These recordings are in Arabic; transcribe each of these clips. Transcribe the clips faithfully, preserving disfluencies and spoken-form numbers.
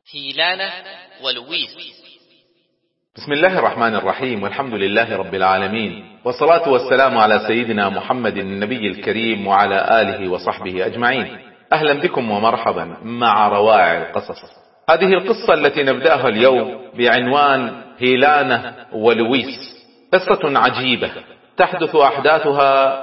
هيلانة ولويس. بسم الله الرحمن الرحيم، والحمد لله رب العالمين، والصلاة والسلام على سيدنا محمد النبي الكريم وعلى آله وصحبه أجمعين. أهلا بكم ومرحبا مع روائع القصص. هذه القصة التي نبدأها اليوم بعنوان هيلانة ولويس قصة عجيبة تحدث أحداثها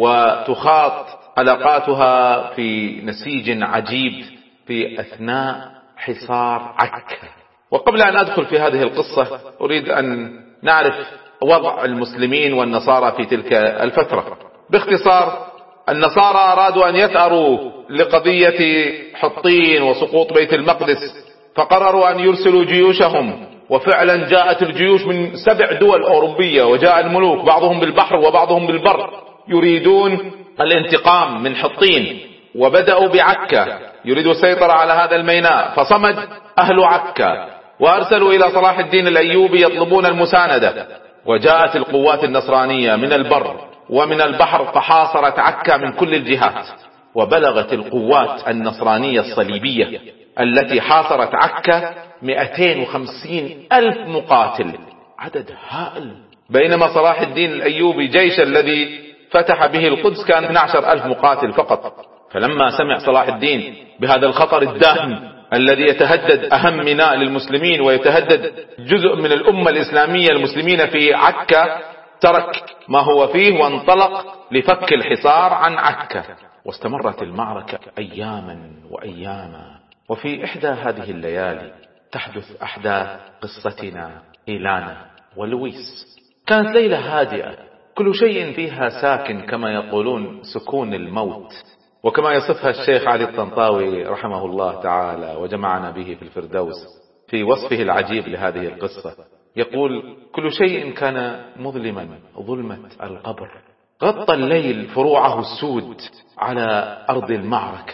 وتخاط علاقاتها في نسيج عجيب في أثناء حصار عكا. وقبل أن أدخل في هذه القصة أريد أن نعرف وضع المسلمين والنصارى في تلك الفترة. باختصار، النصارى أرادوا أن يثأروا لقضية حطين وسقوط بيت المقدس، فقرروا أن يرسلوا جيوشهم، وفعلا جاءت الجيوش من سبع دول أوروبية، وجاء الملوك بعضهم بالبحر وبعضهم بالبر يريدون الانتقام من حطين، وبدأوا بعكا يريدوا السيطرة على هذا الميناء. فصمد أهل عكا وأرسلوا إلى صلاح الدين الأيوبي يطلبون المساندة، وجاءت القوات النصرانية من البر ومن البحر فحاصرت عكا من كل الجهات. وبلغت القوات النصرانية الصليبية التي حاصرت عكا مئتين وخمسين ألف مقاتل، عدد هائل. بينما صلاح الدين الأيوبي جيش الذي فتح به القدس كان اثني عشر ألف مقاتل فقط. فلما سمع صلاح الدين بهذا الخطر الداهم الذي يتهدد أهم ميناء للمسلمين ويتهدد جزء من الأمة الإسلامية المسلمين في عكا، ترك ما هو فيه وانطلق لفك الحصار عن عكا. واستمرت المعركة أياما وأياما. وفي إحدى هذه الليالي تحدث أحداث قصتنا هيلانة ولويس. كانت ليلة هادئة، كل شيء فيها ساكن كما يقولون سكون الموت، وكما يصفها الشيخ علي الطنطاوي رحمه الله تعالى وجمعنا به في الفردوس في وصفه العجيب لهذه القصة. يقول: كل شيء كان مظلما ظلمة القبر، غطى الليل فروعه السود على أرض المعركة،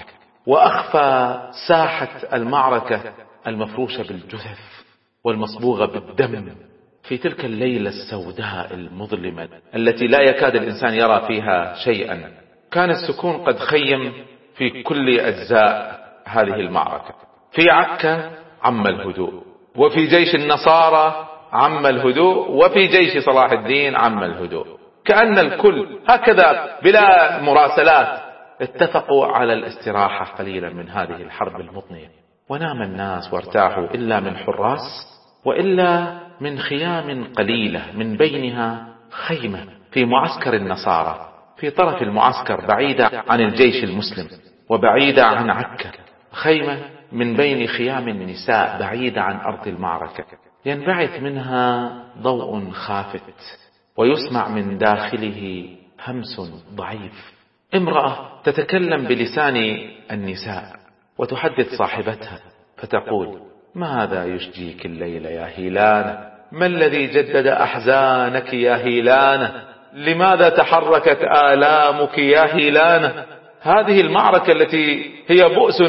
وأخفى ساحة المعركة المفروشة بالجثث والمصبوغة بالدم. في تلك الليلة السوداء المظلمة التي لا يكاد الإنسان يرى فيها شيئا، كان السكون قد خيم في كل أجزاء هذه المعركة. في عكا عم الهدوء، وفي جيش النصارى عم الهدوء، وفي جيش صلاح الدين عم الهدوء. كأن الكل هكذا بلا مراسلات اتفقوا على الاستراحة قليلا من هذه الحرب المضنية. ونام الناس وارتاحوا، إلا من حراس وإلا من خيام قليلة، من بينها خيمة في معسكر النصارى في طرف المعسكر بعيدة عن الجيش المسلم وبعيدة عن عكا، خيمة من بين خيام النساء بعيدة عن أرض المعركة، ينبعث منها ضوء خافت ويسمع من داخله همس ضعيف. امرأة تتكلم بلسان النساء وتحدث صاحبتها فتقول: ماذا يشجيك الليل يا هيلانة؟ ما الذي جدد أحزانك يا هيلانة؟ لماذا تحركت آلامك يا هيلانة؟ هذه المعركة التي هي بؤس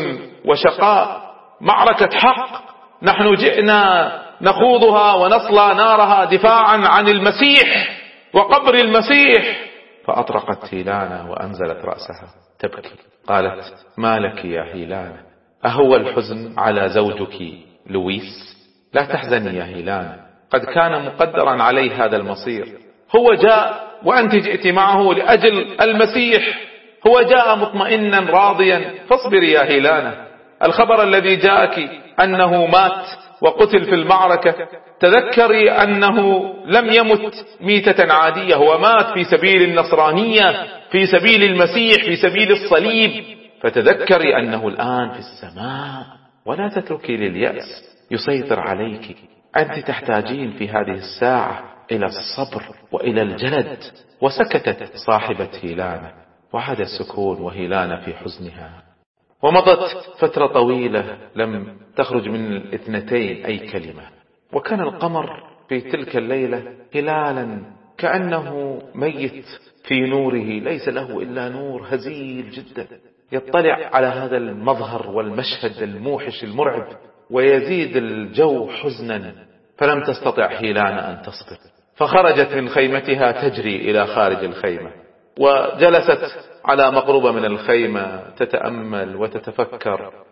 وشقاء معركة حق، نحن جئنا نخوضها ونصلى نارها دفاعا عن المسيح وقبر المسيح. فأطرقت هيلانة وأنزلت رأسها تبكي. قالت: ما لك يا هيلانة؟ أهو الحزن على زوجك لويس؟ لا تحزني يا هيلانة، قد كان مقدرا عليه هذا المصير. هو جاء وأنت جئت معه لأجل المسيح، هو جاء مطمئنا راضيا. فاصبري يا هيلانة، الخبر الذي جاءك أنه مات وقتل في المعركة، تذكري أنه لم يمت ميتة عادية، هو مات في سبيل النصرانية، في سبيل المسيح، في سبيل الصليب. فتذكري أنه الآن في السماء، ولا تتركي لليأس يسيطر عليك. أنت تحتاجين في هذه الساعة إلى الصبر وإلى الجلد. وسكتت صاحبة هيلانة، وعاد السكون وهيلانة في حزنها. ومضت فترة طويلة لم تخرج من الاثنتين أي كلمة. وكان القمر في تلك الليلة هلالا كأنه ميت في نوره، ليس له إلا نور هزيل جدا، يطلع على هذا المظهر والمشهد الموحش المرعب، ويزيد الجو حزنا. فلم تستطع هيلانة أن تصبر، فخرجت من خيمتها تجري إلى خارج الخيمة، وجلست على مقربة من الخيمة تتأمل وتتفكر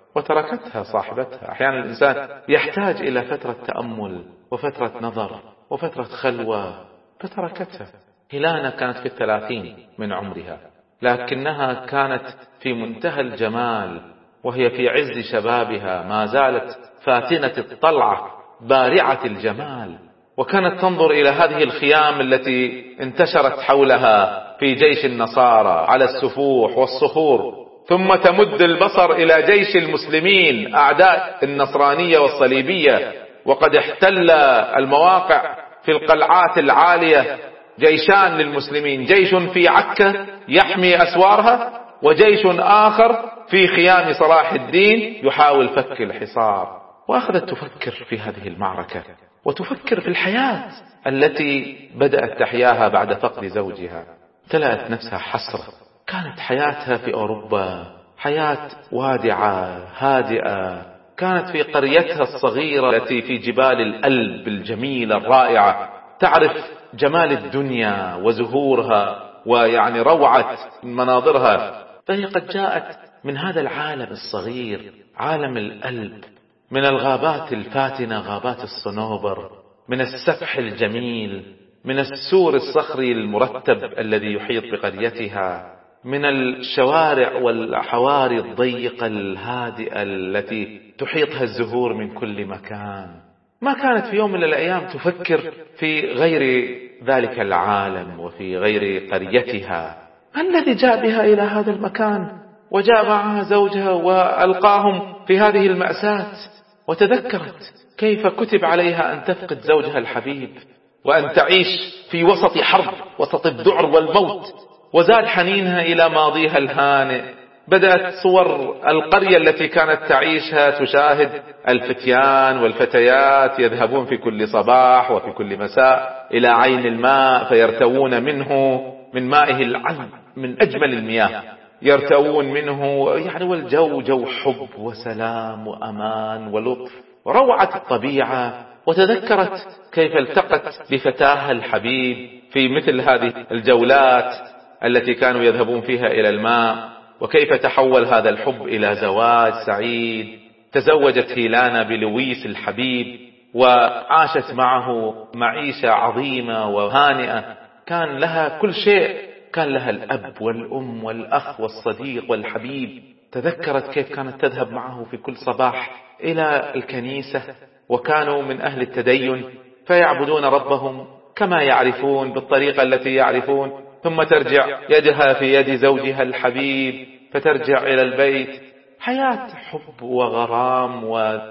وتركتها صاحبتها. أحيانا الإنسان يحتاج إلى فترة تأمل وفترة نظر وفترة خلوة، فتركتها. هيلانا كانت في الثلاثين من عمرها، لكنها كانت في منتهى الجمال وهي في عز شبابها، ما زالت فاتنة الطلعة بارعة الجمال. وكانت تنظر إلى هذه الخيام التي انتشرت حولها في جيش النصارى على السفوح والصخور، ثم تمد البصر إلى جيش المسلمين أعداء النصرانية والصليبية، وقد احتل المواقع في القلعات العالية جيشان للمسلمين، جيش في عكا يحمي أسوارها، وجيش آخر في خيام صلاح الدين يحاول فك الحصار. وأخذت تفكر في هذه المعركة وتفكر في الحياة التي بدأت تحياها بعد فقد زوجها. تلأت نفسها حسرة. كانت حياتها في أوروبا حياة وادعة هادئة، كانت في قريتها الصغيرة التي في جبال الألب الجميلة الرائعة، تعرف جمال الدنيا وزهورها ويعني روعة مناظرها. فهي قد جاءت من هذا العالم الصغير، عالم الألب، من الغابات الفاتنة، غابات الصنوبر، من السفح الجميل، من السور الصخري المرتب الذي يحيط بقريتها، من الشوارع والحواري الضيقة الهادئة التي تحيطها الزهور من كل مكان. ما كانت في يوم من الأيام تفكر في غير ذلك العالم وفي غير قريتها. ما الذي جاء بها إلى هذا المكان وجاء معها زوجها وألقاهم في هذه المأساة؟ وتذكرت كيف كتب عليها أن تفقد زوجها الحبيب وأن تعيش في وسط حرب، وسط الذعر والموت. وزاد حنينها إلى ماضيها الهانئ. بدأت صور القرية التي كانت تعيشها، تشاهد الفتيان والفتيات يذهبون في كل صباح وفي كل مساء إلى عين الماء فيرتوون منه، من مائه العذب، من أجمل المياه يرتوون منه، يعني والجو جو حب وسلام وأمان ولطف وروعة الطبيعة. وتذكرت كيف التقت بفتاها الحبيب في مثل هذه الجولات التي كانوا يذهبون فيها إلى الماء، وكيف تحول هذا الحب إلى زواج سعيد. تزوجت هيلانا بلويس الحبيب وعاشت معه معيشة عظيمة وهانئة. كان لها كل شيء، كان لها الأب والأم والأخ والصديق والحبيب. تذكرت كيف كانت تذهب معه في كل صباح إلى الكنيسة، وكانوا من أهل التدين فيعبدون ربهم كما يعرفون بالطريقة التي يعرفون، ثم ترجع يدها في يد زوجها الحبيب فترجع إلى البيت. حياة حب وغرام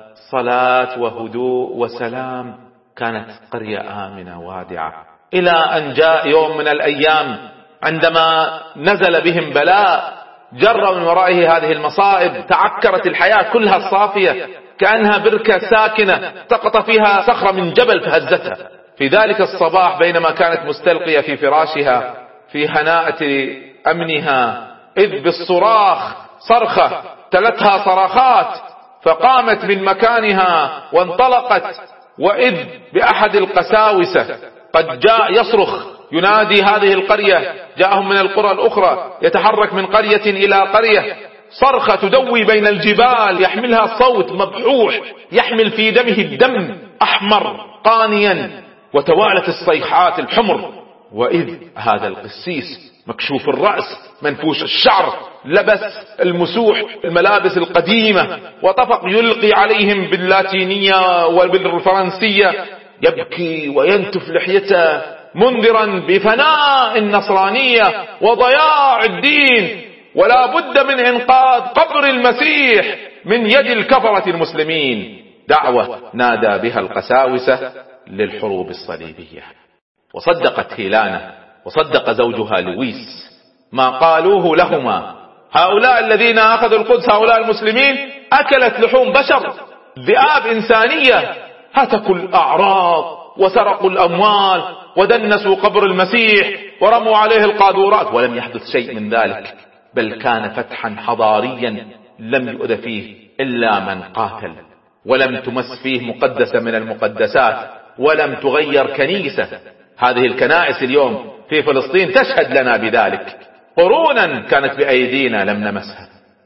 وصلاة وهدوء وسلام. كانت قرية آمنة وادعة، إلى أن جاء يوم من الأيام عندما نزل بهم بلاء جر من ورائه هذه المصائب. تعكرت الحياة كلها الصافية كأنها بركة ساكنة سقط فيها صخرة من جبل فهزتها. في ذلك الصباح بينما كانت مستلقية في فراشها في هناءة أمنها، إذ بالصراخ صرخة تلتها صراخات، فقامت من مكانها وانطلقت، وإذ بأحد القساوسة قد جاء يصرخ ينادي هذه القرية، جاءهم من القرى الأخرى، يتحرك من قرية إلى قرية، صرخة تدوي بين الجبال، يحملها صوت مبحوح يحمل في دمه الدم أحمر قانيا، وتوالت الصيحات الحمر. وإذ هذا القسيس مكشوف الرأس منفوش الشعر، لبس المسوح الملابس القديمة، وطفق يلقي عليهم باللاتينية وبالفرنسية، يبكي وينتف لحيته منذرا بفناء النصرانية وضياع الدين، ولا بد من إنقاذ قبر المسيح من يد الكفرة المسلمين. دعوة نادى بها القساوسة للحروب الصليبية. وصدقت هيلانا وصدق زوجها لويس ما قالوه لهما. هؤلاء الذين أخذوا القدس، هؤلاء المسلمين، أكلت لحوم بشر، ذئاب إنسانية، هتكوا الأعراض وسرقوا الأموال ودنسوا قبر المسيح ورموا عليه القاذورات، ولم يحدث شيء من ذلك، بل كان فتحا حضاريا لم يؤذ فيه إلا من قاتل، ولم تمس فيه مقدسة من المقدسات، ولم تغير كنيسة. هذه الكنائس اليوم في فلسطين تشهد لنا بذلك. قرونا كانت بأيدينا لم نمسها،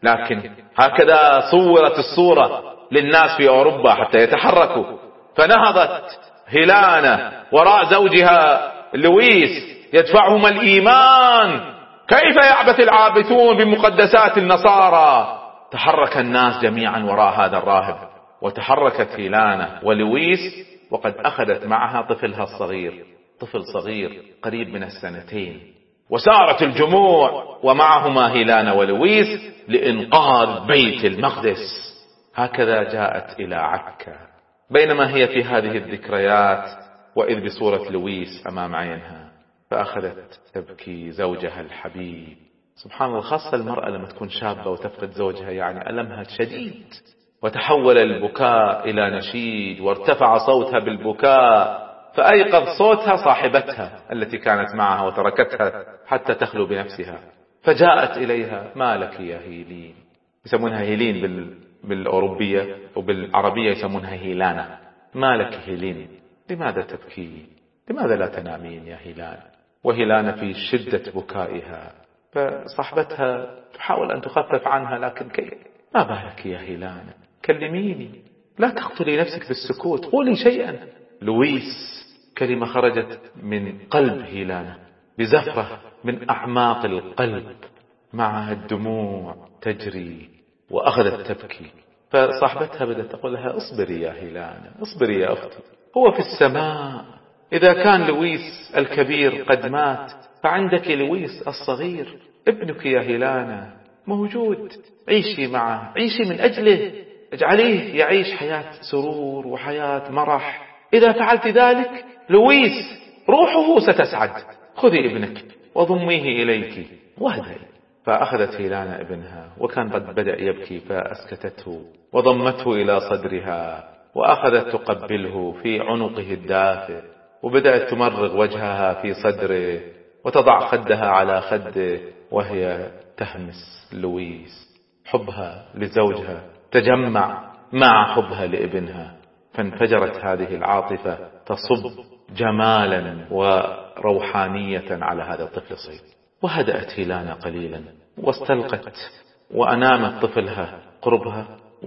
لكن هكذا صورت الصورة للناس في أوروبا حتى يتحركوا. فنهضت هيلانا وراء زوجها لويس يدفعهم الإيمان. كيف يعبث العابثون بمقدسات النصارى؟ تحرك الناس جميعا وراء هذا الراهب، وتحركت هيلانا ولويس، وقد أخذت معها طفلها الصغير، طفل صغير قريب من السنتين، وسارت الجموع ومعهما هيلانا ولويس لإنقاذ بيت المقدس. هكذا جاءت إلى عكا. بينما هي في هذه الذكريات وإذ بصورة لويس أمام عينها، فأخذت تبكي زوجها الحبيب. سبحان الله، خاصة المرأة لما تكون شابة وتفقد زوجها يعني ألمها شديد. وتحول البكاء إلى نشيد، وارتفع صوتها بالبكاء، فأيقظ صوتها صاحبتها التي كانت معها وتركتها حتى تخلو بنفسها. فجاءت إليها: ما لك يا هيلين؟ يسمونها هيلين بال... بالأوروبية، وبالعربية يسمونها هيلانا. ما لك هيلين؟ لماذا تبكين؟ لماذا لا تنامين يا هيلان؟ وهيلانا في شدة بكائها، فصاحبتها تحاول أن تخفف عنها، لكن كيف؟ ما بالك يا هيلانا؟ كلميني، لا تقتلي نفسك بالسكوت، قولي شيئا. لويس كلمة خرجت من قلب هيلانا بزفرة من أعماق القلب، معها الدموع تجري، وأخذت تبكي. فصاحبتها بدأت تقول لها: اصبري يا هيلانا، اصبري يا أختي، هو في السماء. إذا كان لويس الكبير قد مات، فعندك لويس الصغير ابنك يا هيلانا موجود، عيشي معه، عيشي من أجله، اجعليه يعيش حياة سرور وحياة مرح. إذا فعلت ذلك لويس روحه ستسعد. خذي ابنك وضميه إليك واهدئي. فأخذت هيلانا ابنها، وكان قد بدأ يبكي، فأسكتته وضمته إلى صدرها، وأخذت تقبله في عنقه الدافئ، وبدأت تمرغ وجهها في صدره، وتضع خدها على خده، وهي تهمس لويس. حبها لزوجها تجمع مع حبها لابنها، فانفجرت هذه العاطفة تصب جمالا وروحانية على هذا الطفل الصغير. وهدأت هيلانا قليلا، واستلقت وأنامت طفلها قربها،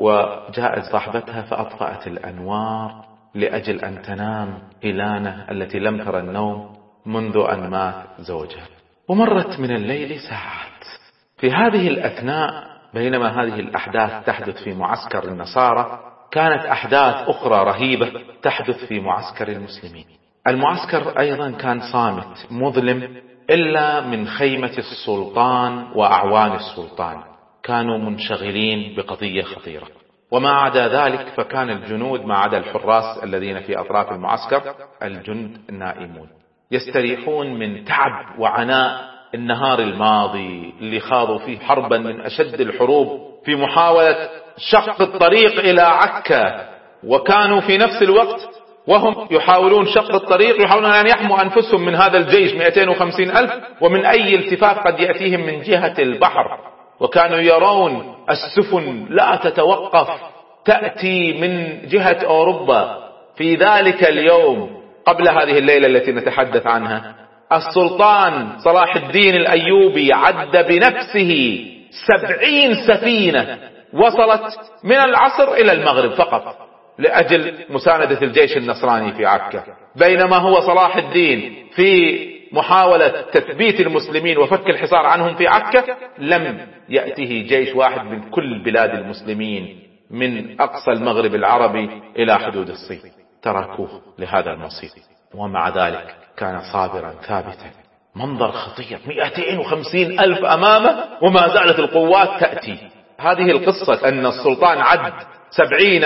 وجاءت صاحبتها فأطفأت الأنوار لأجل أن تنام هيلانا التي لم ترى النوم منذ أن مات زوجها. ومرت من الليل ساعات. في هذه الأثناء، بينما هذه الأحداث تحدث في معسكر النصارى، كانت أحداث أخرى رهيبة تحدث في معسكر المسلمين. المعسكر أيضا كان صامت مظلم، إلا من خيمة السلطان وأعوان السلطان كانوا منشغلين بقضية خطيرة. وما عدا ذلك فكان الجنود، ما عدا الحراس الذين في أطراف المعسكر، الجند نائمون يستريحون من تعب وعناء النهار الماضي اللي خاضوا فيه حربا من أشد الحروب في محاولة شق الطريق إلى عكا. وكانوا في نفس الوقت وهم يحاولون شق الطريق يحاولون أن يحموا أنفسهم من هذا الجيش مئتين وخمسين ألف، ومن أي التفاف قد يأتيهم من جهة البحر. وكانوا يرون السفن لا تتوقف تأتي من جهة أوروبا. في ذلك اليوم قبل هذه الليلة التي نتحدث عنها، السلطان صلاح الدين الأيوبي عد بنفسه سبعين سفينة وصلت من العصر إلى المغرب فقط لأجل مساندة الجيش النصراني في عكا. بينما هو صلاح الدين في محاولة تثبيت المسلمين وفك الحصار عنهم في عكا، لم يأته جيش واحد من كل بلاد المسلمين من أقصى المغرب العربي إلى حدود الصين، تركوه لهذا المصير. ومع ذلك كان صابرا ثابتا. منظر خطير، مئتين وخمسين ألف أمامه وما زالت القوات تأتي. هذه القصة أن السلطان عد سبعين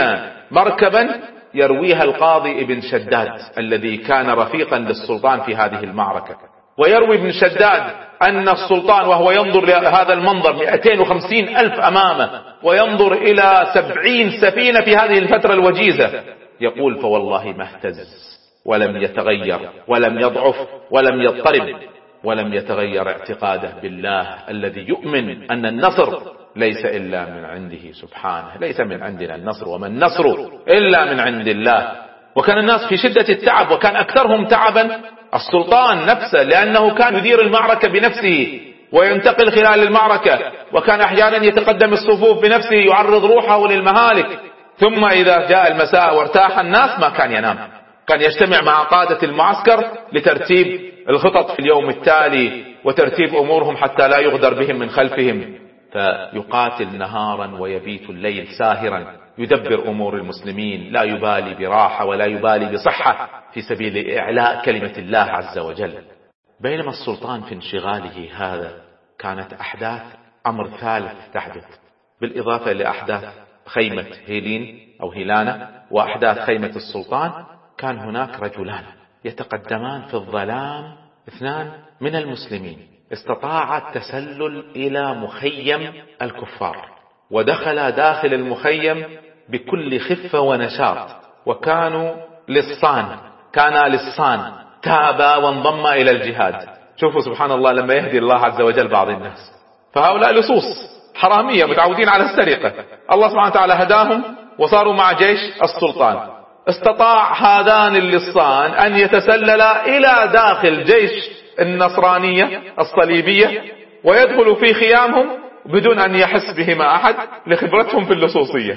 مركبا يرويها القاضي ابن شداد الذي كان رفيقا للسلطان في هذه المعركة. ويروي ابن شداد أن السلطان وهو ينظر لهذا المنظر مئتين وخمسين ألف أمامه وينظر إلى سبعين سفينة في هذه الفترة الوجيزة، يقول: فوالله ما اهتز ولم يتغير ولم يضعف ولم يضطرب ولم يتغير اعتقاده بالله الذي يؤمن أن النصر ليس إلا من عنده سبحانه، ليس من عندنا النصر، وما النصر إلا من عند الله. وكان الناس في شدة التعب، وكان أكثرهم تعبا السلطان نفسه، لأنه كان يدير المعركة بنفسه وينتقل خلال المعركة وكان أحيانا يتقدم الصفوف بنفسه يعرض روحه للمهالك. ثم إذا جاء المساء وارتاح الناس ما كان ينام، كان يجتمع مع قادة المعسكر لترتيب الخطط في اليوم التالي وترتيب أمورهم حتى لا يغدر بهم من خلفهم. فيقاتل نهارا ويبيت الليل ساهرا يدبر أمور المسلمين، لا يبالي براحة ولا يبالي بصحة في سبيل إعلاء كلمة الله عز وجل. بينما السلطان في انشغاله هذا كانت أحداث أمر ثالث تحدث، بالإضافة لأحداث خيمة هيلين أو هيلانا وأحداث خيمة السلطان. كان هناك رجلان يتقدمان في الظلام، اثنان من المسلمين استطاع التسلل إلى مخيم الكفار ودخل داخل المخيم بكل خفة ونشاط، وكانوا لصان، كانا لصان تابا وانضم إلى الجهاد. شوفوا سبحان الله لما يهدي الله عز وجل بعض الناس، فهؤلاء لصوص حرامية متعودين على السرقة، الله سبحانه وتعالى هداهم وصاروا مع جيش السلطان. استطاع هذان اللصان أن يتسللا إلى داخل جيش النصرانية الصليبية ويدخلوا في خيامهم بدون أن يحس بهما أحد لخبرتهم في اللصوصية،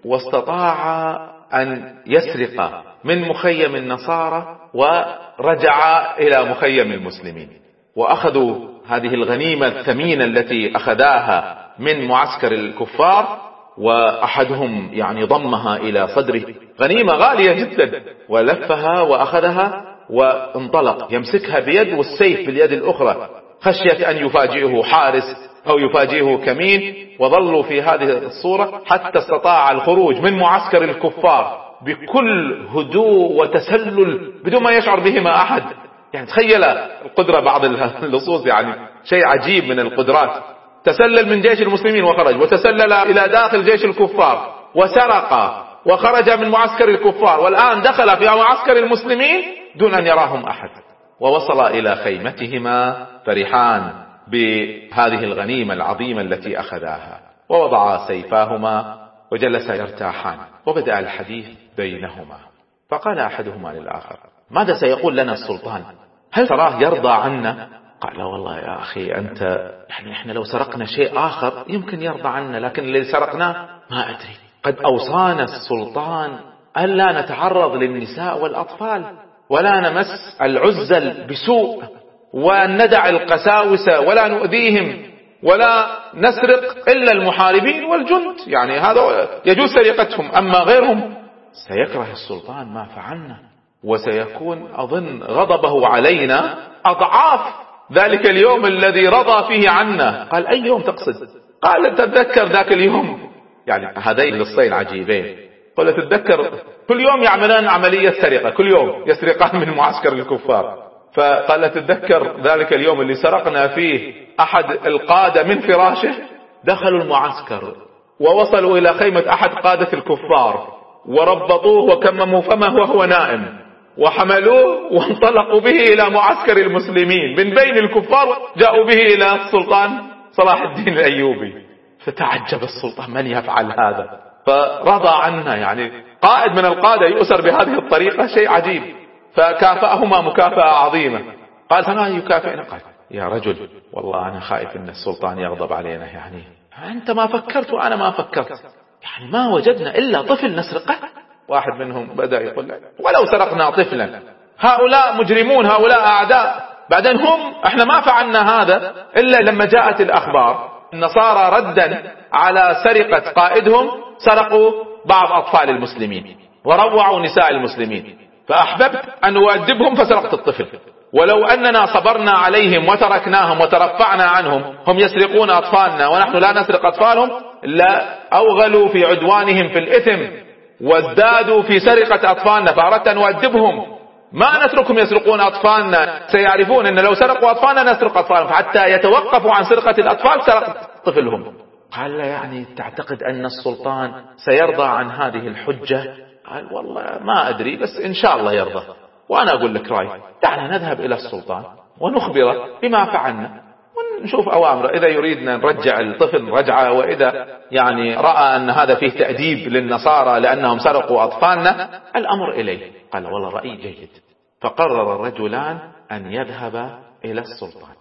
واستطاع أن يسرق من مخيم النصارى ورجع إلى مخيم المسلمين، وأخذوا هذه الغنيمة الثمينة التي أخذاها من معسكر الكفار، وأحدهم يعني ضمها إلى صدره، غنيمة غالية جدا، ولفها وأخذها وانطلق يمسكها بيد والسيف باليد الأخرى خشية أن يفاجئه حارس أو يفاجئه كمين. وظلوا في هذه الصورة حتى استطاع الخروج من معسكر الكفار بكل هدوء وتسلل بدون ما يشعر بهما أحد. يعني تخيل القدرة بعض اللصوص، يعني شيء عجيب من القدرات. تسلل من جيش المسلمين وخرج، وتسلل إلى داخل جيش الكفار وسرق وخرج من معسكر الكفار، والآن دخل في معسكر المسلمين دون أن يراهم أحد. ووصل إلى خيمتهما فرحان بهذه الغنيمة العظيمة التي أخذاها، ووضعا سيفاهما وجلس يرتاحان، وبدأ الحديث بينهما. فقال أحدهما للآخر: ماذا سيقول لنا السلطان؟ هل تراه يرضى عنا؟ قال: والله يا أخي أنت، يعني إحنا لو سرقنا شيء آخر يمكن يرضى عنا، لكن اللي سرقناه ما أدري. قد أوصانا السلطان ألا نتعرض للنساء والأطفال، ولا نمس العزل بسوء، وأن ندع القساوسة ولا نؤذيهم، ولا نسرق إلا المحاربين والجند، يعني هذا يجوز سرقتهم، أما غيرهم سيكره السلطان ما فعلنا، وسيكون أظن غضبه علينا أضعاف ذلك اليوم الذي رضى فيه عنا. قال: أي يوم تقصد؟ قال: تتذكر ذاك اليوم، يعني هذين للصين عجيبين. قال: تتذكر كل يوم يعملان عملية سرقة، كل يوم يسرقان من معسكر الكفار. فقال: تتذكر ذلك اليوم اللي سرقنا فيه أحد القادة من فراشه؟ دخلوا المعسكر ووصلوا إلى خيمة أحد قادة الكفار وربطوه وكمموا فمه وهو نائم، وحملوه وانطلقوا به إلى معسكر المسلمين من بين الكفار، جاءوا به إلى السلطان صلاح الدين الأيوبي. فتعجب السلطان: من يفعل هذا؟ فرضى عنا، يعني قائد من القادة يؤسر بهذه الطريقة، شيء عجيب. فكافأهما مكافأة عظيمة. قال: فما يكافئنا؟ قال: يا رجل والله أنا خائف إن السلطان يغضب علينا، يعني أنت ما فكرت وأنا ما فكرت، يعني ما وجدنا إلا طفل نسرقه. واحد منهم بدأ يقول: ولو سرقنا طفلا، هؤلاء مجرمون، هؤلاء أعداء، بعدين هم احنا ما فعلنا هذا إلا لما جاءت الأخبار. النصارى ردا على سرقة قائدهم سرقوا بعض أطفال المسلمين وروعوا نساء المسلمين، فأحببت أن أؤدبهم فسرقت الطفل. ولو أننا صبرنا عليهم وتركناهم وترفعنا عنهم، هم يسرقون أطفالنا ونحن لا نسرق أطفالهم، لا أوغلوا في عدوانهم في الإثم وازدادوا في سرقة أطفالنا، فأردت أن أؤدبهم، ما نتركهم يسرقون أطفالنا، سيعرفون أن لو سرقوا أطفالنا نسرق أطفالهم، حتى يتوقفوا عن سرقة الأطفال سرقت طفلهم. قال: يعني تعتقد أن السلطان سيرضى عن هذه الحجة؟ قال: والله ما أدري، بس إن شاء الله يرضى. وأنا أقول لك رأي، دعنا نذهب إلى السلطان ونخبره بما فعلنا ونشوف أوامره، إذا يريدنا نرجع الطفل رجعه، وإذا يعني رأى أن هذا فيه تأديب للنصارى لأنهم سرقوا أطفالنا الأمر إليه. قال: والله رأي جيد. فقرر الرجلان أن يذهبا إلى السلطان.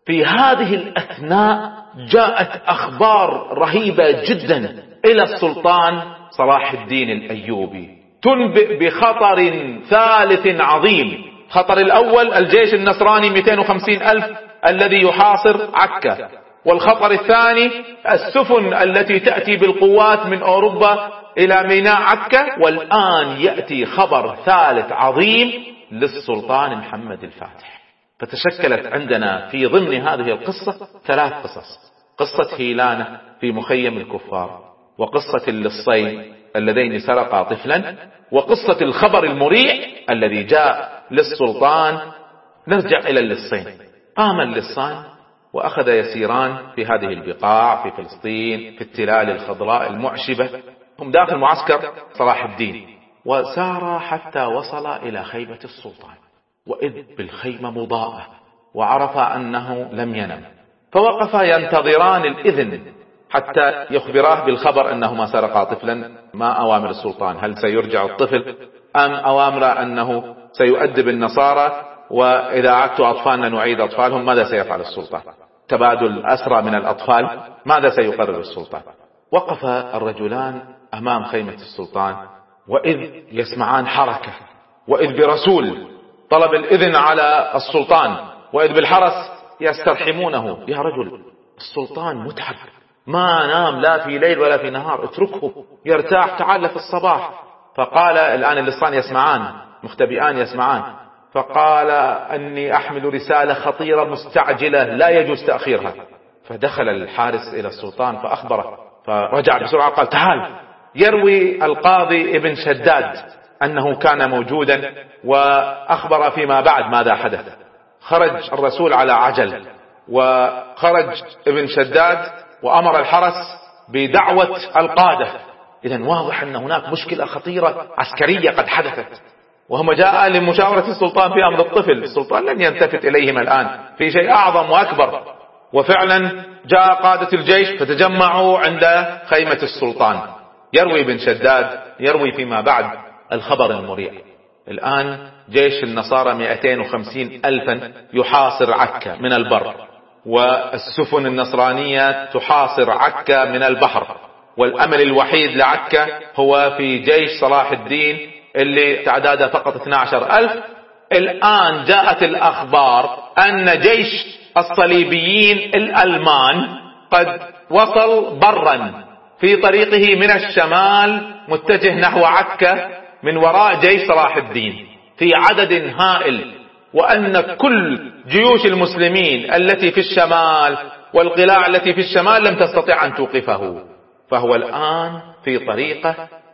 في هذه الأثناء جاءت أخبار رهيبة جدا إلى السلطان صلاح الدين الأيوبي تنبئ بخطر ثالث عظيم. خطر الأول الجيش النصراني مئتين وخمسين ألف الذي يحاصر عكا، والخطر الثاني السفن التي تأتي بالقوات من أوروبا إلى ميناء عكا. والآن يأتي خبر ثالث عظيم للسلطان محمد الفاتح. فتشكلت عندنا في ضمن هذه القصة ثلاث قصص: قصة هيلانة في مخيم الكفار، وقصة اللصين اللذين سرقا طفلا، وقصة الخبر المريع الذي جاء للسلطان. نرجع إلى اللصين. قام اللصان وأخذ يسيران في هذه البقاع في فلسطين في التلال الخضراء المعشبة، هم داخل معسكر صلاح الدين، وسار حتى وصل إلى خيمة السلطان، وإذ بالخيمة مضاءة، وعرف أنه لم ينم، فوقفا ينتظران الإذن حتى يخبراه بالخبر أنهما سرقا طفلا. ما أوامر السلطان؟ هل سيرجع الطفل أم أوامر أنه سيؤدب النصارى، وإذا عدت أطفالنا نعيد أطفالهم؟ ماذا سيفعل السلطان؟ تبادل أسرى من الأطفال؟ ماذا سيقرر السلطان؟ وقف الرجلان أمام خيمة السلطان، وإذ يسمعان حركة، وإذ برسول طلب الإذن على السلطان، وإذ بالحرس يسترحمونه: يا رجل، السلطان متعب، ما نام لا في ليل ولا في نهار، اتركه يرتاح، تعال في الصباح. فقال، الآن اللصان يسمعان، مختبئان يسمعان، فقال: أني أحمل رسالة خطيرة مستعجلة لا يجوز تأخيرها. فدخل الحارس إلى السلطان فأخبره، فرجع بسرعة قال: تعال. يروي القاضي ابن شداد أنه كان موجودا وأخبر فيما بعد ماذا حدث. خرج الرسول على عجل، وخرج ابن شداد وأمر الحرس بدعوة القادة. إذن واضح أن هناك مشكلة خطيرة عسكرية قد حدثت، وهم جاء لمشاورة السلطان في أمر الطفل. السلطان لن يلتفت إليهم الآن، في شيء أعظم وأكبر. وفعلا جاء قادة الجيش فتجمعوا عند خيمة السلطان. يروي ابن شداد يروي فيما بعد الخبر المريع: الآن جيش النصارى مئتين وخمسين ألفا يحاصر عكا من البر، والسفن النصرانية تحاصر عكا من البحر، والأمل الوحيد لعكا هو في جيش صلاح الدين اللي تعداده فقط اثني عشر ألف. الآن جاءت الأخبار أن جيش الصليبيين الألمان قد وصل برا في طريقه من الشمال متجه نحو عكا من وراء جيش صلاح الدين في عدد هائل، وأن كل جيوش المسلمين التي في الشمال والقلاع التي في الشمال لم تستطع أن توقفه. فهو الآن في طريقه،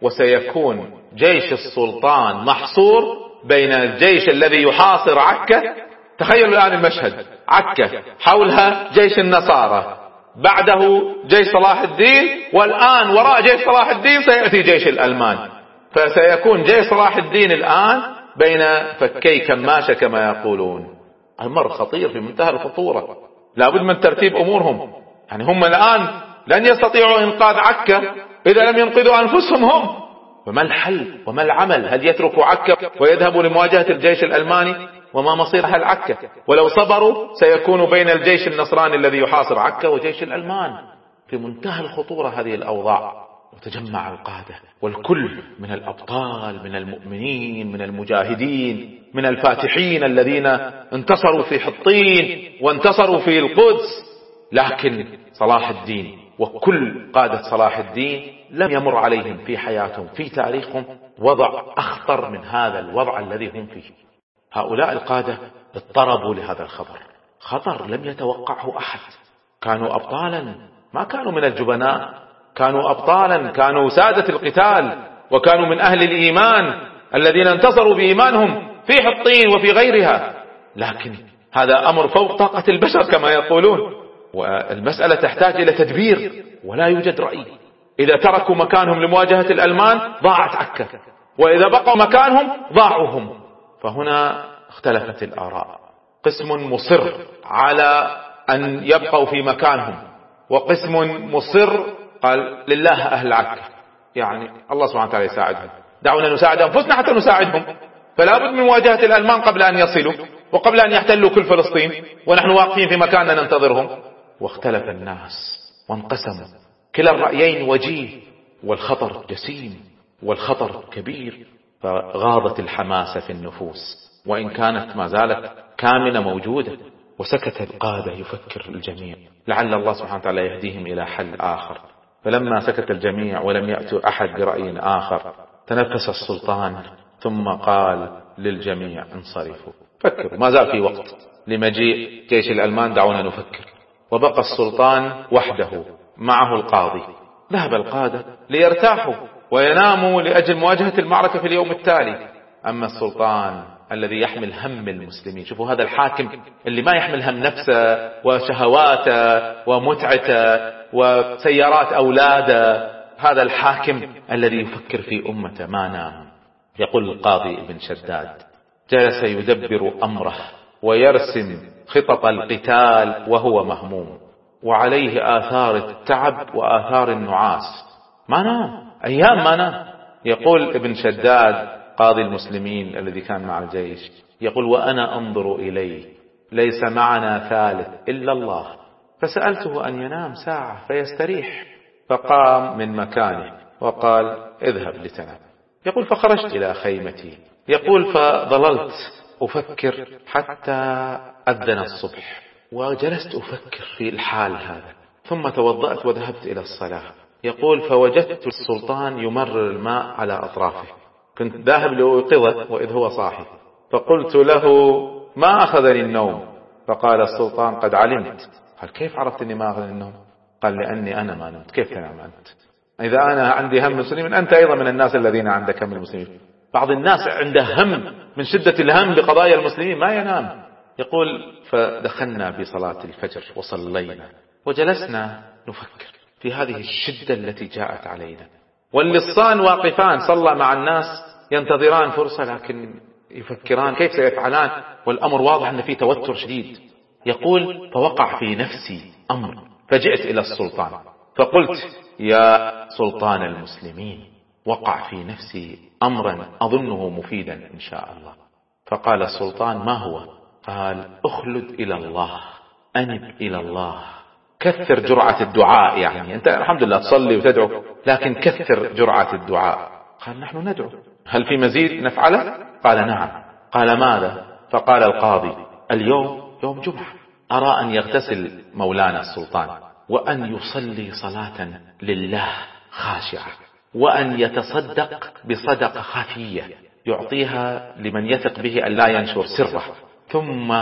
وسيكون جيش السلطان محصور بين الجيش الذي يحاصر عكا. تخيلوا الآن المشهد: عكا حولها جيش النصارى، بعده جيش صلاح الدين، والآن وراء جيش صلاح الدين سيأتي جيش الألمان. فسيكون جيش صلاح الدين الآن بين فكي كماشة كما يقولون. المر خطير في منتهى الخطورة، لابد من ترتيب أمورهم. يعني هم الآن لن يستطيعوا إنقاذ عكا إذا لم ينقذوا أنفسهم هم. فما الحل وما العمل؟ هل يتركوا عكا ويذهبوا لمواجهة الجيش الألماني؟ وما مصير أهل عكا؟ ولو صبروا سيكون بين الجيش النصراني الذي يحاصر عكا وجيش الألمان. في منتهى الخطورة هذه الأوضاع. وتجمع القادة والكل من الأبطال، من المؤمنين، من المجاهدين، من الفاتحين الذين انتصروا في حطين وانتصروا في القدس. لكن صلاح الدين وكل قادة صلاح الدين لم يمر عليهم في حياتهم في تاريخهم وضع أخطر من هذا الوضع الذي هم فيه. هؤلاء القادة اضطربوا لهذا الخبر، خطر لم يتوقعه أحد. كانوا أبطالا، ما كانوا من الجبناء، كانوا أبطالا، كانوا سادة القتال، وكانوا من أهل الإيمان الذين انتصروا بإيمانهم في حطين وفي غيرها. لكن هذا أمر فوق طاقة البشر كما يقولون، والمسألة تحتاج إلى تدبير، ولا يوجد رأي. إذا تركوا مكانهم لمواجهة الألمان ضاعت عكا، وإذا بقوا مكانهم ضاعوا هم. فهنا اختلفت الآراء، قسم مصر على أن يبقوا في مكانهم، وقسم مصر قال لله أهل عكا، يعني الله سبحانه وتعالى يساعدهم، دعونا نساعد أنفسنا حتى نساعدهم. فلا بد من مواجهة الألمان قبل أن يصلوا. وقبل أن يحتلوا كل فلسطين ونحن واقفين في مكاننا ننتظرهم. واختلف الناس وانقسموا، كلا الرأيين وجيه، والخطر جسيم والخطر كبير. فغاضت الحماسة في النفوس، وإن كانت ما زالت كامنة موجودة. وسكت القادة يفكر الجميع لعل الله سبحانه وتعالى يهديهم إلى حل آخر. فلما سكت الجميع ولم يأتوا أحد برأي آخر، تنفس السلطان ثم قال للجميع انصرفوا، فكروا، ما زال في وقت لمجيء جيش الألمان، دعونا نفكر. وبقى السلطان وحده معه القاضي. ذهب القادة ليرتاحوا ويناموا لأجل مواجهة المعركة في اليوم التالي. أما السلطان الذي يحمل هم المسلمين، شوفوا هذا الحاكم اللي ما يحمل هم نفسه وشهواته ومتعته وسيارات أولاده، هذا الحاكم الذي يفكر في أمته ما نام. يقول القاضي ابن شداد: جلس يدبر أمره ويرسم خطط القتال وهو مهموم، وعليه آثار التعب وآثار النعاس، ما نام أيام ما نام. يقول ابن شداد قاضي المسلمين الذي كان مع الجيش، يقول: وأنا أنظر إليه ليس معنا ثالث إلا الله، فسألته أن ينام ساعة فيستريح، فقام من مكانه وقال: اذهب لتنام. يقول: فخرجت إلى خيمتي، يقول: فظللت أفكر حتى أذن الصبح، وجلست أفكر في الحال هذا، ثم توضأت وذهبت إلى الصلاة. يقول: فوجدت السلطان يمرر الماء على أطرافه، كنت ذاهب لأوقظه وإذ هو صاحي، فقلت له: ما أخذني النوم؟ فقال السلطان: قد علمت. قال: كيف عرفت أني ما أخذني النوم؟ قال: لأني أنا ما نمت. كيف تنام أنت؟ إذا أنا عندي هم المسلمين، أنت أيضا من الناس الذين عندك هم المسلمين. بعض الناس عنده هم من شدة الهم بقضايا المسلمين ما ينام. يقول: فدخلنا بصلاة الفجر وصلينا وجلسنا نفكر في هذه الشدة التي جاءت علينا، واللصان واقفان صلى مع الناس ينتظران فرصة، لكن يفكران كيف سيفعلان، والأمر واضح أن فيه توتر شديد. يقول: فوقع في نفسي أمر، فجئت إلى السلطان فقلت: يا سلطان المسلمين، وقع في نفسي أمرا أظنه مفيدا إن شاء الله. فقال السلطان: ما هو؟ قال: اخلد إلى الله، أنب إلى الله، كثر جرعة الدعاء. يعني أنت الحمد لله تصلي وتدعو، لكن كثر جرعة الدعاء. قال: نحن ندعو، هل في مزيد نفعله؟ قال: نعم. قال: ماذا؟ فقال القاضي: اليوم يوم جمعة، أرى أن يغتسل مولانا السلطان، وأن يصلي صلاة لله خاشعة، وأن يتصدق بصدقة خفية يعطيها لمن يثق به أن لا ينشر سره، ثم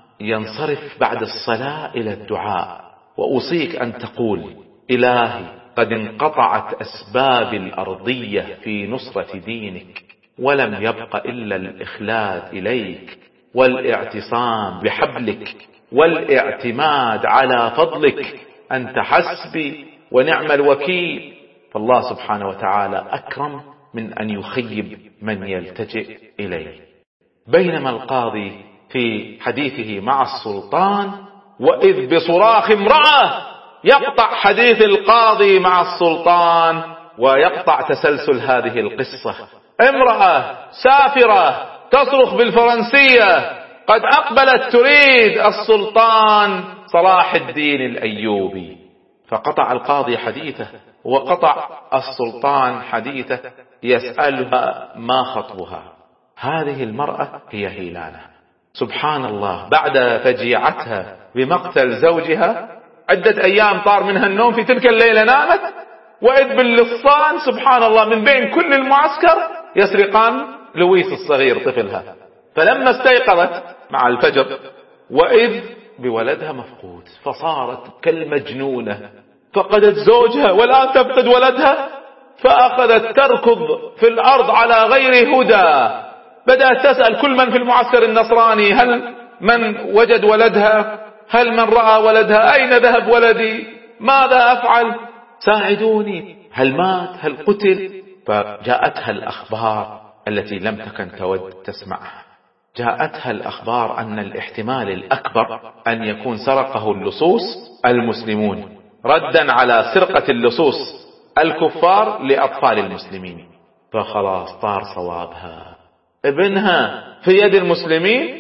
ينصرف بعد الصلاة إلى الدعاء. وأوصيك أن تقول: إلهي قد انقطعت أسباب الأرضية في نصرة دينك، ولم يبق إلا الإخلاد إليك والاعتصام بحبلك والاعتماد على فضلك، أنت حسبي ونعم الوكيل. فالله سبحانه وتعالى أكرم من أن يخيب من يلتجئ إليه. بينما القاضي في حديثه مع السلطان، وإذ بصراخ امرأة يقطع حديث القاضي مع السلطان ويقطع تسلسل هذه القصة. امرأة سافرة تصرخ بالفرنسية: قد أقبلت تريد السلطان صلاح الدين الأيوبي. فقطع القاضي حديثه وقطع السلطان حديثه، يسألها: ما خطبها؟ هذه المرأة هي هيلانة، سبحان الله، بعد فجيعتها بمقتل زوجها عدة أيام طار منها النوم، في تلك الليلة نامت، وإذ باللصان سبحان الله من بين كل المعسكر يسرقان لويس الصغير طفلها. فلما استيقظت مع الفجر وإذ بولدها مفقود، فصارت كالمجنونة، فقدت زوجها والآن تفقد ولدها، فأخذت تركض في الأرض على غير هدى. بدأت تسأل كل من في المعسكر النصراني: هل من وجد ولدها؟ هل من رأى ولدها؟ أين ذهب ولدي؟ ماذا أفعل؟ ساعدوني، هل مات؟ هل قتل؟ فجاءتها الأخبار التي لم تكن تود تسمعها. جاءتها الأخبار أن الاحتمال الأكبر أن يكون سرقه اللصوص المسلمون، ردا على سرقة اللصوص الكفار لأطفال المسلمين. فخلاص طار صوابها، ابنها في يد المسلمين،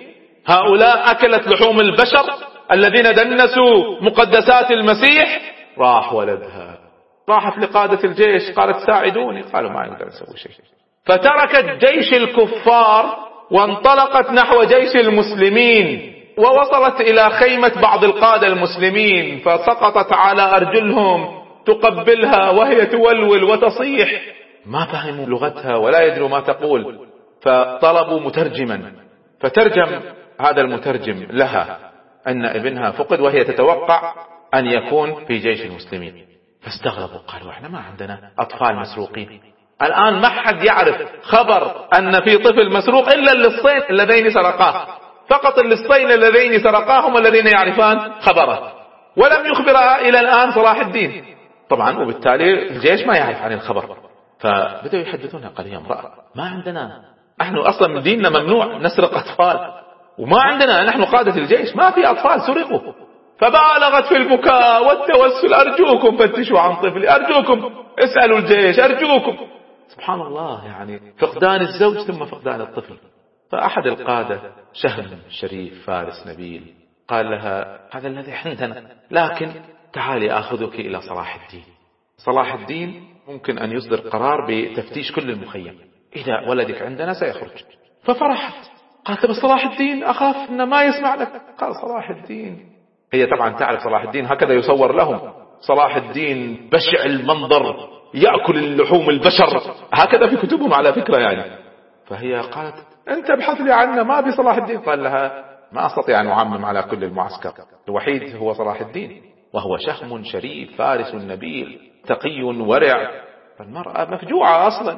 هؤلاء أكلت لحوم البشر الذين دنسوا مقدسات المسيح. راح ولدها راحت لقادة الجيش قالت ساعدوني، قالوا ما نقدر نسوي شيء، فتركت جيش الكفار وانطلقت نحو جيش المسلمين، ووصلت إلى خيمة بعض القادة المسلمين فسقطت على أرجلهم تقبلها وهي تولول وتصيح. ما فهموا لغتها ولا يدروا ما تقول، فطلبوا مترجما، فترجم هذا المترجم لها أن ابنها فقد وهي تتوقع أن يكون في جيش المسلمين. فاستغربوا قالوا احنا ما عندنا أطفال مسروقين، الآن ما حد يعرف خبر أن في طفل مسروق إلا اللصين اللذين سرقاه، فقط اللصين اللذين سرقاهم الذين يعرفان خبره، ولم يخبر إلى الآن صلاح الدين طبعا، وبالتالي الجيش ما يعرف عن الخبر. فبدأوا يحدثونها قال يا امرأة ما عندنا، نحن أصلا من ديننا ممنوع نسرق أطفال، وما عندنا نحن قادة الجيش ما في أطفال سرقوا. فبالغت في البكاء والتوسل، أرجوكم فتشوا عن طفلي، أرجوكم اسألوا الجيش، أرجوكم. سبحان الله، يعني فقدان الزوج ثم فقدان الطفل. فأحد القادة شهم شريف فارس نبيل قال لها هذا الذي عندنا، لكن تعالي أخذك إلى صلاح الدين. صلاح الدين ممكن أن يصدر قرار بتفتيش كل المخيم، إذا ولدك عندنا سيخرج. ففرحت قالت بس صلاح الدين أخاف أنه ما يسمع لك. قال صلاح الدين، هي طبعا تعرف صلاح الدين هكذا يصور لهم، صلاح الدين بشع المنظر يأكل اللحوم البشر، هكذا في كتبهم على فكرة يعني. فهي قالت أنت ابحث لي عنه ما بصلاح الدين. قال لها ما أستطيع أن أعمم على كل المعسكر، الوحيد هو صلاح الدين وهو شهم شريف فارس نبيل تقي ورع. فالمرأة مفجوعة أصلا،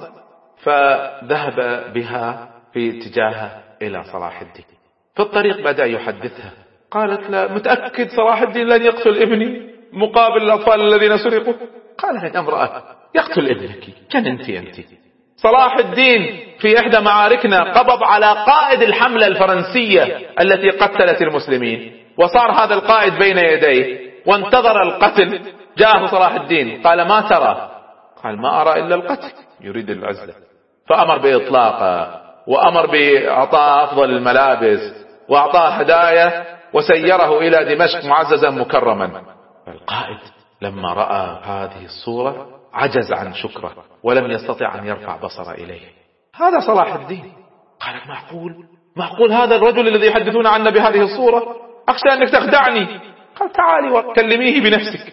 فذهب بها في اتجاهها إلى صلاح الدين. في الطريق بدأ يحدثها، قالت لا متأكد صلاح الدين لن يقتل ابني مقابل الأطفال الذين سرقوا؟ قالت امرأة يقتل ابنك، جننت أنت. صلاح الدين في إحدى معاركنا قبض على قائد الحملة الفرنسية التي قتلت المسلمين، وصار هذا القائد بين يديه وانتظر القتل. جاءه صلاح الدين قال ما ترى؟ قال ما أرى إلا القتل، يريد العزلة. فأمر بإطلاقه وأمر بإعطاء أفضل الملابس وأعطاه هدايا وسيره إلى دمشق معززا مكرما. القائد لما رأى هذه الصورة عجز عن شكره ولم يستطع أن يرفع بصر إليه. هذا صلاح الدين. قالت معقول معقول هذا الرجل الذي يحدثون عنه بهذه الصورة؟ أخشى أنك تخدعني. قال تعالي وكلميه بنفسك.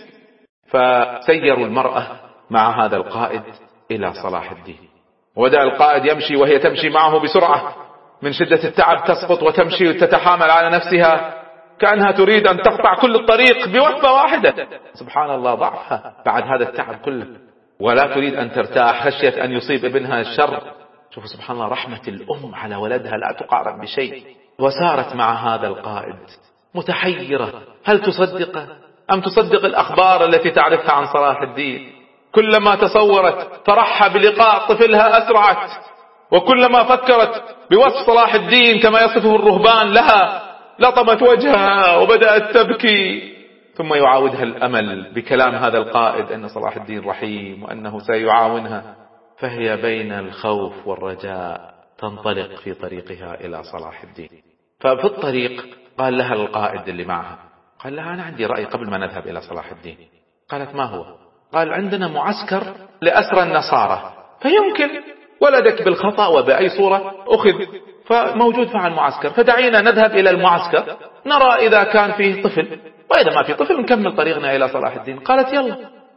فسيروا المرأة مع هذا القائد إلى صلاح الدين، وبدأ القائد يمشي وهي تمشي معه بسرعة، من شدة التعب تسقط وتمشي وتتحامل على نفسها كأنها تريد أن تقطع كل الطريق بوثبة واحدة. سبحان الله ضعفها بعد هذا التعب كله، ولا تريد أن ترتاح خشية أن يصيب ابنها الشر. شوفوا سبحان الله رحمة الأم على ولدها لا تقارن بشيء. وسارت مع هذا القائد متحيرة، هل تصدقه أم تصدق الأخبار التي تعرفها عن صلاح الدين؟ كلما تصورت فرحها بلقاء طفلها أسرعت، وكلما فكرت بوصف صلاح الدين كما يصفه الرهبان لها لطمت وجهها وبدأت تبكي. ثم يعاودها الأمل بكلام هذا القائد أن صلاح الدين رحيم وأنه سيعاونها، فهي بين الخوف والرجاء تنطلق في طريقها إلى صلاح الدين. ففي الطريق قال لها القائد اللي معها، قال لها أنا عندي رأي قبل ما نذهب إلى صلاح الدين. قالت ما هو؟ قال عندنا معسكر لأسرى النصارى، فيمكن ولدك بالخطأ وبأي صورة أخذ فموجود مع المعسكر، فدعينا نذهب إلى المعسكر نرى إذا كان فيه طفل، وإذا ما في طفل نكمل طريقنا إلى صلاح الدين. قالت يلا.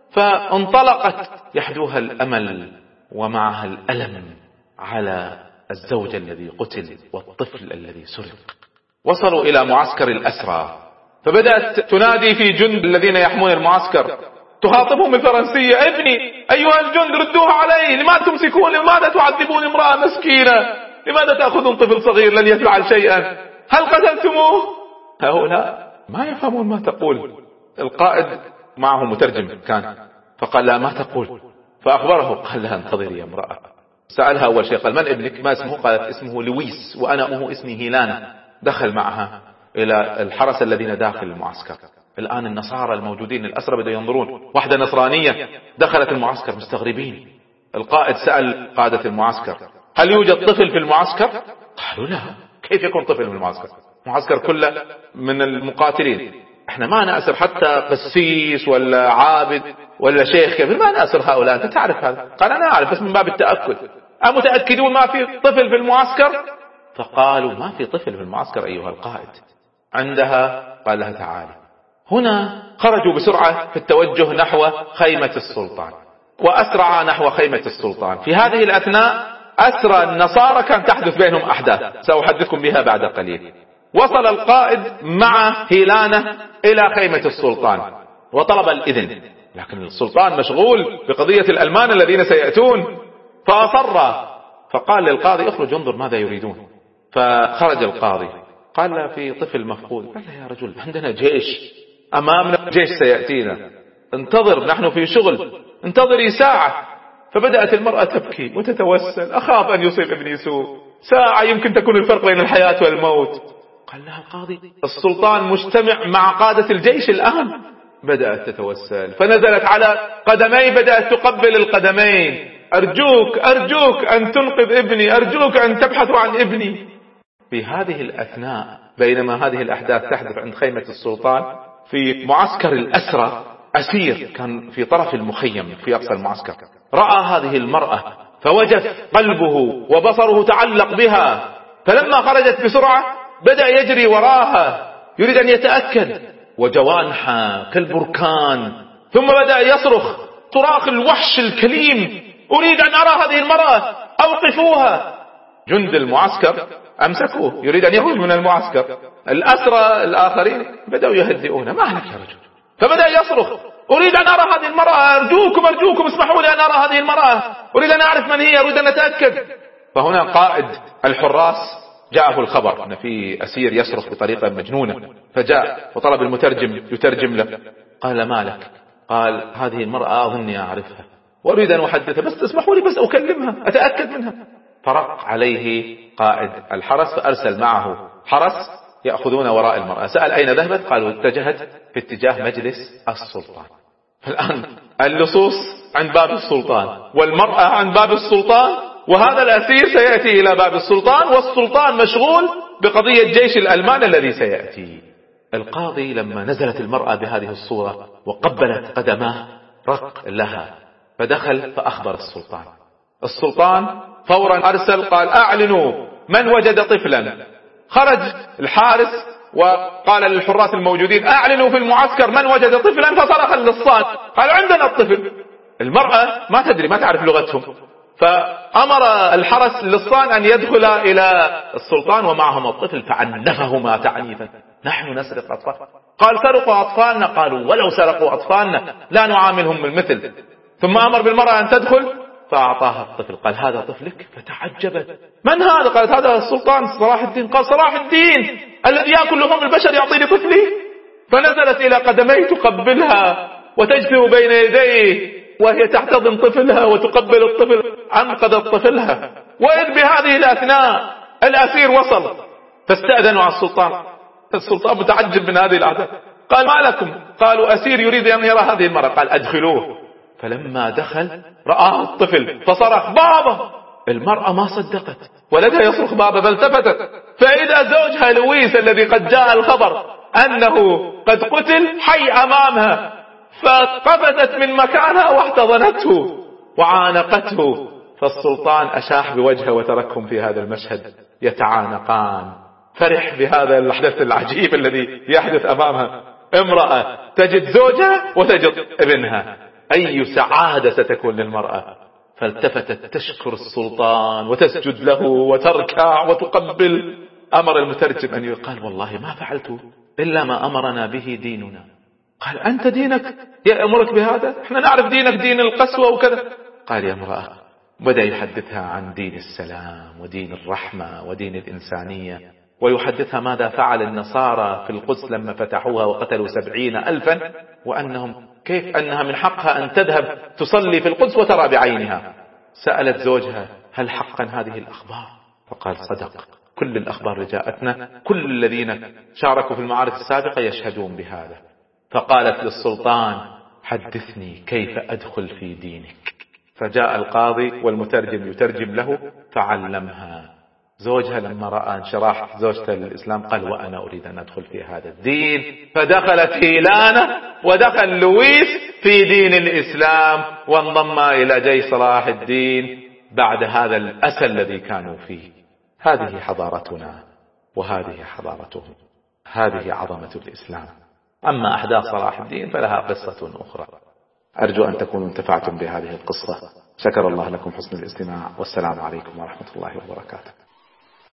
فانطلقت يحدوها الأمل ومعها الألم على الزوج الذي قتل والطفل الذي سرق. وصلوا إلى معسكر الأسرى، فبدأت تنادي في جند الذين يحمون المعسكر، تخاطبهم الفرنسية ابني أيها الجند ردوها علي، لماذا تمسكون، لماذا تعذبون امرأة مسكينة، لماذا تأخذون طفل صغير لن يفعل شيئا، هل قتلتموه؟ هؤلاء ما يفهمون ما تقول. القائد معه مترجم كان، فقال لا ما تقول، فأخبره. قال لها انتظري يا امرأة. سألها أول شيء قال من ابنك، ما اسمه؟ قالت اسمه لويس وأنا أمه اسمي هيلان. دخل معها إلى الحرس الذين داخل المعسكر. الآن النصارى الموجودين الأسرى بدأوا ينظرون، واحدة نصرانية دخلت المعسكر مستغربين. القائد سأل قادة المعسكر هل يوجد طفل في المعسكر؟ قالوا لا، كيف يكون طفل في المعسكر؟ معسكر كله من المقاتلين، احنا ما نأسر حتى قسيس ولا عابد ولا شيخ كبير، ما نأسر هؤلاء، انت تعرف هذا. قال انا اعرف بس من باب التأكد. أمتأكدون ما في طفل في المعسكر؟ فقالوا ما في طفل في المعسكر أيها القائد. عندها قال لها تعالي. هنا خرجوا بسرعة في التوجه نحو خيمة السلطان، وأسرع نحو خيمة السلطان. في هذه الأثناء أسرى النصارى كان تحدث بينهم أحداث سأحدثكم بها بعد قليل. وصل القائد مع هيلانة إلى خيمة السلطان وطلب الإذن، لكن السلطان مشغول بقضية الألمان الذين سيأتون، فأصر. فقال للقاضي اخرج انظر ماذا يريدون. فخرج القاضي قال له في طفل مفقود. قال له يا رجل عندنا جيش أمامنا، جيش سيأتينا، انتظر نحن في شغل، انتظري ساعة. فبدأت المرأة تبكي وتتوسل، أخاف أن يصيب ابني سوء، ساعة يمكن تكون الفرق بين الحياة والموت. قال لها القاضي السلطان مجتمع مع قادة الجيش الآن. بدأت تتوسل فنزلت على قدمي، بدأت تقبل القدمين، أرجوك أرجوك أن تنقذ ابني، أرجوك أن تبحثوا عن ابني. في هذه الأثناء بينما هذه الأحداث تحدث عند خيمة السلطان، في معسكر الأسرى أسير كان في طرف المخيم في أقصى المعسكر، رأى هذه المرأة فوجف قلبه وبصره تعلق بها، فلما خرجت بسرعة بدأ يجري وراها يريد أن يتأكد، وجوانحا كالبركان، ثم بدأ يصرخ صراخ الوحش الكليم أريد أن أرى هذه المرأة أوقفوها. جند المعسكر أمسكوه يريد أن يخرج من المعسكر. الأسرى الآخرين بدأوا يهدئونه، ما لك يا رجل. فبدأ يصرخ أريد أن أرى هذه المرأة، أرجوكم أرجوكم اسمحوا لي أن أرى هذه المرأة، أريد أن أعرف من هي، أريد أن أتأكد. فهنا قائد الحراس جاءه الخبر أن في أسير يصرخ بطريقة مجنونة، فجاء وطلب المترجم يترجم له. قال ما لك؟ قال هذه المرأة أظني أعرفها وأريد أن أحدثها، بس اسمحوا لي بس أكلمها أتأكد منها. فرق عليه قائد الحرس فأرسل معه حرس يأخذون وراء المرأة. سأل أين ذهبت؟ قالوا اتجهت في اتجاه مجلس السلطان. الآن اللصوص عند باب السلطان والمرأة عند باب السلطان، وهذا الأسير سيأتي إلى باب السلطان، والسلطان مشغول بقضية جيش الألمان الذي سيأتي. القاضي لما نزلت المرأة بهذه الصورة وقبلت قدماه رق لها، فدخل فأخبر السلطان. السلطان فورا أرسل قال أعلنوا من وجد طفلا. خرج الحارس وقال للحراس الموجودين أعلنوا في المعسكر من وجد طفلا، فصرخ اللصان قال عندنا الطفل. المرأة ما تدري ما تعرف لغتهم، فأمر الحرس اللصان أن يدخل إلى السلطان ومعهم الطفل، فعنفهما تعنيفا نحن نسرق أطفال. قال سرقوا أطفالنا. قالوا ولو سرقوا أطفالنا لا نعاملهم بالمثل. ثم أمر بالمرأة أن تدخل فأعطاها الطفل. قال هذا طفلك؟ فتعجبت من هذا؟ قالت هذا السلطان صلاح الدين. قال صلاح الدين الذي يأكل لحوم البشر يعطيني طفلي؟ فنزلت إلى قدميه تقبلها وتجثو بين يديه وهي تحتضن طفلها وتقبل الطفل، أنقذت طفلها. وإذ بهذه الأثناء الأسير وصل، فاستأذنوا على السلطان. السلطان متعجب من هذه الأحداث، قال ما لكم؟ قالوا أسير يريد أن يرى هذه المرأة. قال أدخلوه. فلما دخل رآه الطفل فصرخ بابا. المرأة ما صدقت، ولدها يصرخ بابا، فالتفتت فإذا زوجها لويس الذي قد جاء الخبر أنه قد قتل حي أمامها، فقفزت من مكانها واحتضنته وعانقته. فالسلطان أشاح بوجهه وتركهم في هذا المشهد يتعانقان. فرح بهذا الحدث العجيب الذي يحدث أمامها، امرأة تجد زوجها وتجد ابنها، أي سعادة ستكون للمرأة. فالتفتت تشكر السلطان وتسجد له وتركع وتقبل. أمر المترجم أن يقال والله ما فعلت إلا ما أمرنا به ديننا. قال أنت دينك يأمرك بهذا؟ احنا نعرف دينك دين القسوة وكذا. قال يا امرأة، بدأ يحدثها عن دين السلام ودين الرحمة ودين الإنسانية، ويحدثها ماذا فعل النصارى في القدس لما فتحوها وقتلوا سبعين ألفا، وأنهم كيف أنها من حقها أن تذهب تصلي في القدس وترى بعينها. سألت زوجها هل حقا هذه الأخبار؟ فقال صدق، كل الأخبار اللي جاءتنا كل الذين شاركوا في المعارك السابقة يشهدون بهذا. فقالت للسلطان حدثني كيف أدخل في دينك. فجاء القاضي والمترجم يترجم له فعلمها. زوجها لما رأى انشراح زوجته للإسلام قال وأنا أريد أن أدخل في هذا الدين، فدخلت هيلانا ودخل لويس في دين الإسلام وانضم إلى جيش صلاح الدين بعد هذا الأسى الذي كانوا فيه. هذه حضارتنا وهذه حضارتهم، هذه عظمة الإسلام. أما أحداث صلاح الدين فلها قصة أخرى. أرجو أن تكونوا انتفعتم بهذه القصة. شكر الله لكم حسن الاستماع، والسلام عليكم ورحمة الله وبركاته.